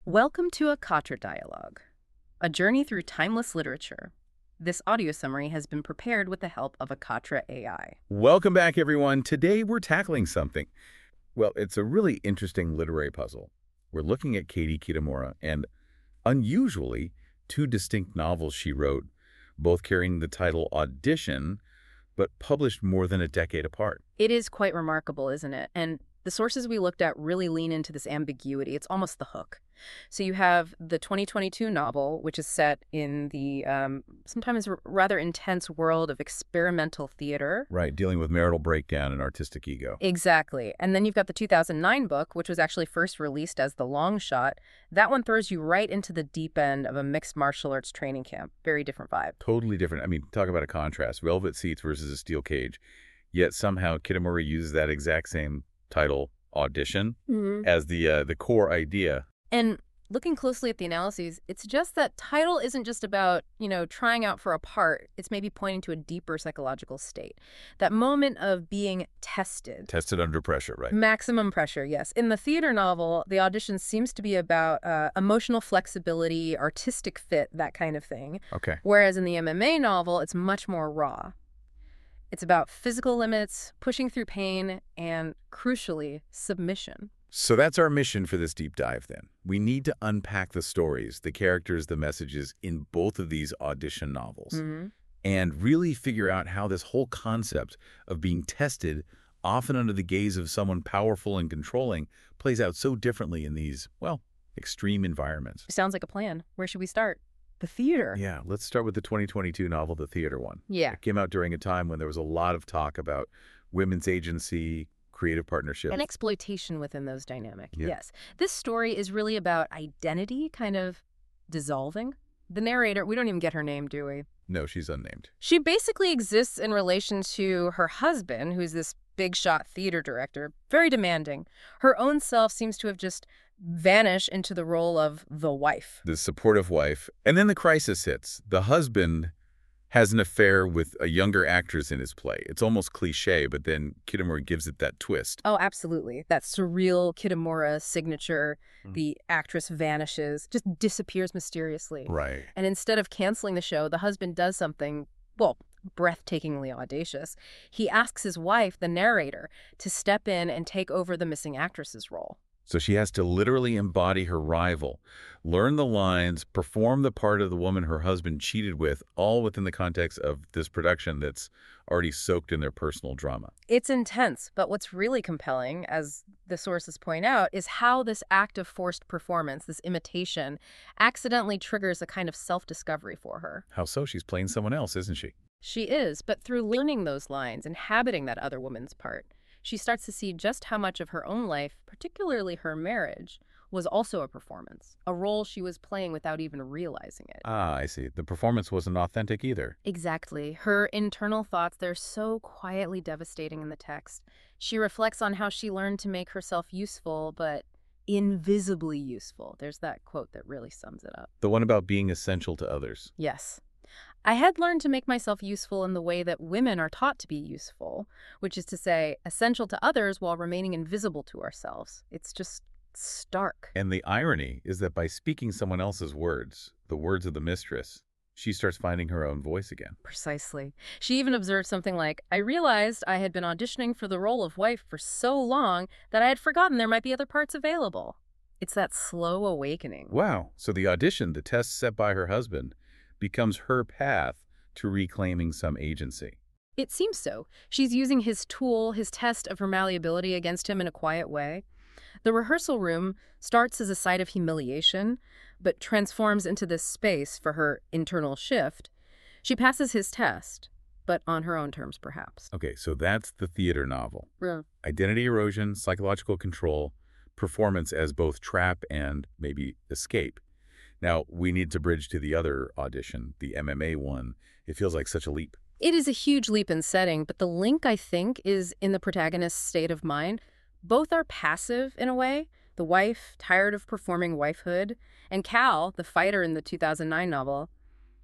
Welcome to a Katra Dialogue, a journey through timeless literature. This audio summary has been prepared with the help of a Katra AI. Welcome back, everyone. Today we're tackling something. Well, it's a really interesting literary puzzle. We're looking at Katie Kitamura and, unusually, two distinct novels she wrote, both carrying the title Audition, but published more than a decade apart. It is quite remarkable, isn't it? And the sources we looked at really lean into this ambiguity. It's almost the hook. So you have the 2022 novel, which is set in the sometimes rather intense world of experimental theater. Right, dealing with marital breakdown and artistic ego. Exactly. And then you've got the 2009 book, which was actually first released as The Long Shot. That one throws you right into the deep end of a mixed martial arts training camp. Very different vibe. Totally different. I mean, talk about a contrast. Velvet Seats versus a Steel Cage. Yet somehow Kitamura uses that exact same title, Audition, as the core idea. And looking closely at the analyses, it suggests that title isn't just about, trying out for a part. It's maybe pointing to a deeper psychological state. That moment of being tested. Tested under pressure, right? Maximum pressure, yes. In the theater novel, the audition seems to be about emotional flexibility, artistic fit, that kind of thing. Okay. Whereas in the MMA novel, it's much more raw. It's about physical limits, pushing through pain, and, crucially, submission. So that's our mission for this deep dive, then. We need to unpack the stories, the characters, the messages in both of these Audition novels, and really figure out how this whole concept of being tested, often under the gaze of someone powerful and controlling, plays out so differently in these, well, extreme environments. Sounds like a plan. Where should we start? The theater. Yeah, let's start with the 2022 novel, The Theater one. Yeah. It came out during a time when there was a lot of talk about women's agency, creative partnerships. And exploitation within those dynamics. Yeah. Yes. This story is really about identity kind of dissolving. The narrator, we don't even get her name, do we? No, she's unnamed. She basically exists in relation to her husband, who's this big shot theater director, very demanding. Her own self seems to have just vanished into the role of the wife. The supportive wife. And then the crisis hits. The husband has an affair with a younger actress in his play. It's almost cliche, but then Kitamura gives it that twist. Oh, absolutely. That surreal Kitamura signature, the actress vanishes, just disappears mysteriously. Right. And instead of canceling the show, the husband does something, well, breathtakingly audacious. He asks his wife, the narrator, to step in and take over the missing actress's role. So she has to literally embody her rival, learn the lines, perform the part of the woman her husband cheated with, all within the context of this production that's already soaked in their personal drama. It's intense, but what's really compelling, as the sources point out, is how this act of forced performance, this imitation, accidentally triggers a kind of self-discovery for her. How so? She's playing someone else, isn't she? She is, but through learning those lines, inhabiting that other woman's part, she starts to see just how much of her own life, particularly her marriage, was also a performance, a role she was playing without even realizing it. Ah, I see. The performance wasn't authentic either. Exactly. Her internal thoughts, they're so quietly devastating in the text. She reflects on how she learned to make herself useful, but invisibly useful. There's that quote that really sums it up. The one about being essential to others. Yes. I had learned to make myself useful in the way that women are taught to be useful, which is to say, essential to others while remaining invisible to ourselves. It's just stark. And the irony is that by speaking someone else's words, the words of the mistress, she starts finding her own voice again. Precisely. She even observed something like, I realized I had been auditioning for the role of wife for so long that I had forgotten there might be other parts available. It's that slow awakening. Wow. So the audition, the test set by her husband, becomes her path to reclaiming some agency. It seems so. She's using his tool, his test of her malleability against him in a quiet way. The rehearsal room starts as a site of humiliation, but transforms into this space for her internal shift. She passes his test, but on her own terms, perhaps. Okay, so that's the theater novel. Yeah. Identity erosion, psychological control, performance as both trap and maybe escape. Now, we need to bridge to the other audition, the MMA one. It feels like such a leap. It is a huge leap in setting, but the link, I think, is in the protagonist's state of mind. Both are passive in a way. The wife, tired of performing wifehood, and Cal, the fighter in the 2009 novel,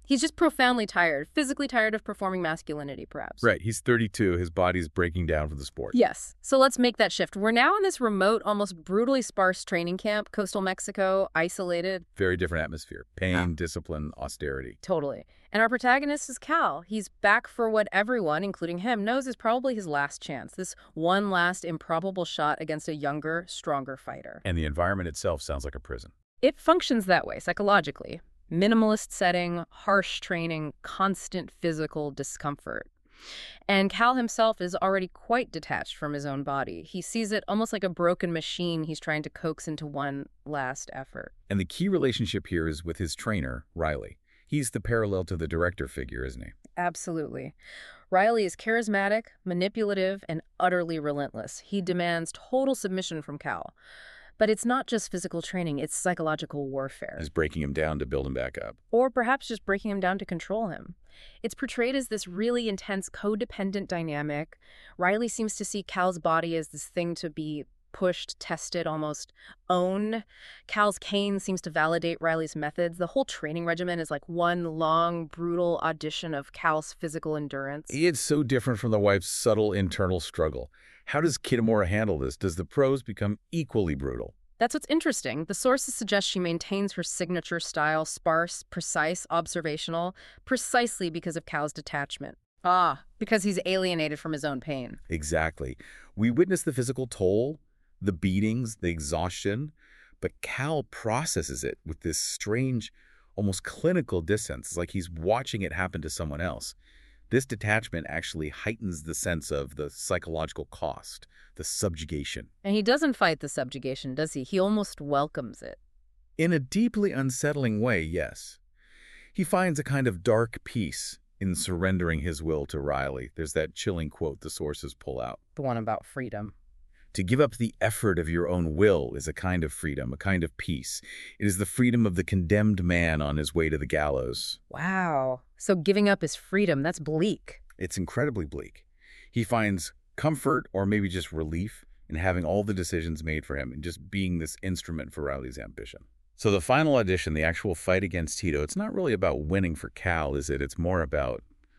He's just profoundly tired, physically tired of performing masculinity, perhaps. Right, he's 32, his body's breaking down for the sport. Yes. So let's make that shift. We're now in this remote, almost brutally sparse training camp, coastal Mexico, isolated. Very different atmosphere. Pain, discipline, austerity. Totally. And our protagonist is Cal. He's back for what everyone, including him, knows is probably his last chance. This one last improbable shot against a younger, stronger fighter. And the environment itself sounds like a prison. It functions that way, psychologically. Minimalist setting, harsh training, constant physical discomfort. And Cal himself is already quite detached from his own body. He sees it almost like a broken machine he's trying to coax into one last effort. And the key relationship here is with his trainer, Riley. He's the parallel to the director figure, isn't he? Absolutely. Riley is charismatic, manipulative, and utterly relentless. He demands total submission from Cal. But it's not just physical training, it's psychological warfare. He's breaking him down to build him back up. Or perhaps just breaking him down to control him. It's portrayed as this really intense codependent dynamic. Riley seems to see Cal's body as this thing to be pushed, tested, almost owned. Cal's cane seems to validate Riley's methods. The whole training regimen is like one long, brutal audition of Cal's physical endurance. It's so different from the wife's subtle internal struggle. How does Kitamura handle this? Does the prose become equally brutal? That's what's interesting. The sources suggest she maintains her signature style, sparse, precise, observational, precisely because of Cal's detachment. Because he's alienated from his own pain. Exactly. We witness the physical toll, the beatings, the exhaustion, but Cal processes it with this strange, almost clinical distance. It's like he's watching it happen to someone else. This detachment actually heightens the sense of the psychological cost, the subjugation. And he doesn't fight the subjugation, does he? He almost welcomes it. In a deeply unsettling way, yes. He finds a kind of dark peace in surrendering his will to Riley. There's that chilling quote the sources pull out. The one about freedom. To give up the effort of your own will is a kind of freedom, a kind of peace. It is the freedom of the condemned man on his way to the gallows. Wow. So giving up his freedom, that's bleak. It's incredibly bleak. He finds comfort, or maybe just relief, in having all the decisions made for him and just being this instrument for Riley's ambition. So the final audition, the actual fight against Tito, it's not really about winning for Cal, is it? It's more about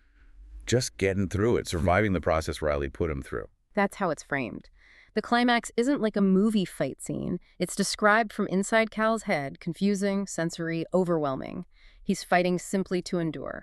just getting through it, surviving the process Riley put him through. That's how it's framed. The climax isn't like a movie fight scene. It's described from inside Cal's head, confusing, sensory, overwhelming. He's fighting simply to endure.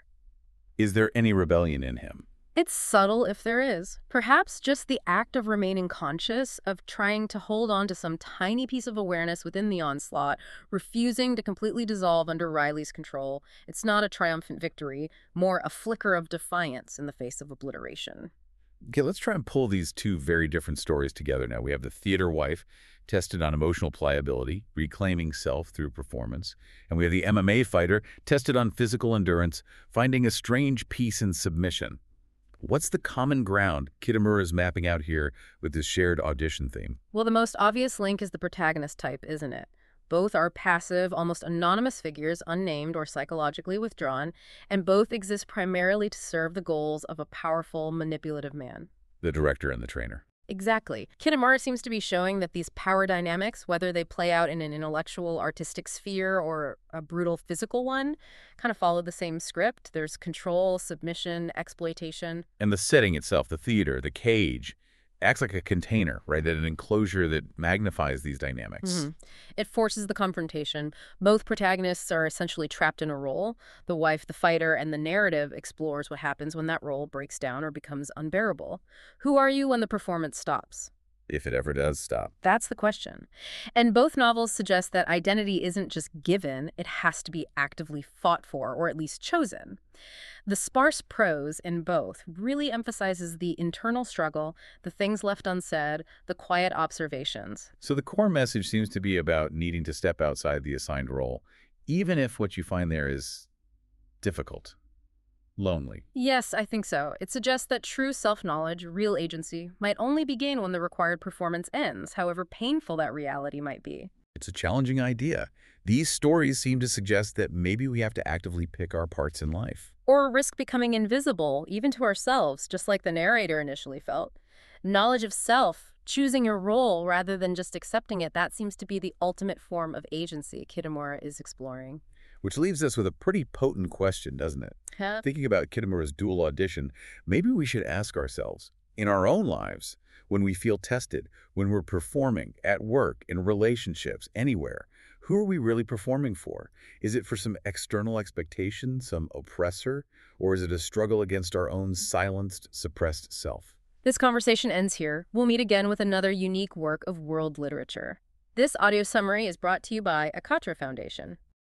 Is there any rebellion in him? It's subtle if there is. Perhaps just the act of remaining conscious, of trying to hold on to some tiny piece of awareness within the onslaught, refusing to completely dissolve under Riley's control. It's not a triumphant victory, more a flicker of defiance in the face of obliteration. Okay, let's try and pull these two very different stories together now. We have the theater wife, tested on emotional pliability, reclaiming self through performance. And we have the MMA fighter, tested on physical endurance, finding a strange peace in submission. What's the common ground Kitamura is mapping out here with this shared audition theme? Well, the most obvious link is the protagonist type, isn't it? Both are passive, almost anonymous figures, unnamed or psychologically withdrawn, and both exist primarily to serve the goals of a powerful, manipulative man. The director and the trainer. Exactly. Kitamura seems to be showing that these power dynamics, whether they play out in an intellectual, artistic sphere or a brutal physical one, kind of follow the same script. There's control, submission, exploitation. And the setting itself, the theater, the cage, acts like a container, right? An enclosure that magnifies these dynamics. It forces the confrontation. Both protagonists are essentially trapped in a role. The wife, the fighter, and the narrative explores what happens when that role breaks down or becomes unbearable. Who are you when the performance stops? If it ever does stop. That's the question. And both novels suggest that identity isn't just given, it has to be actively fought for, or at least chosen. The sparse prose in both really emphasizes the internal struggle, the things left unsaid, the quiet observations. So the core message seems to be about needing to step outside the assigned role, even if what you find there is difficult, lonely. Yes, I think so. It suggests that true self-knowledge, real agency, might only be gained when the required performance ends, however painful that reality might be. It's a challenging idea. These stories seem to suggest that maybe we have to actively pick our parts in life. Or risk becoming invisible, even to ourselves, just like the narrator initially felt. Knowledge of self, choosing your role rather than just accepting it, that seems to be the ultimate form of agency Kitamura is exploring. Which leaves us with a pretty potent question, doesn't it? Huh? Thinking about Kitamura's dual audition, maybe we should ask ourselves, in our own lives, when we feel tested, when we're performing, at work, in relationships, anywhere, who are we really performing for? Is it for some external expectation, some oppressor, or is it a struggle against our own silenced, suppressed self? This conversation ends here. We'll meet again with another unique work of world literature. This audio summary is brought to you by Akatra Foundation.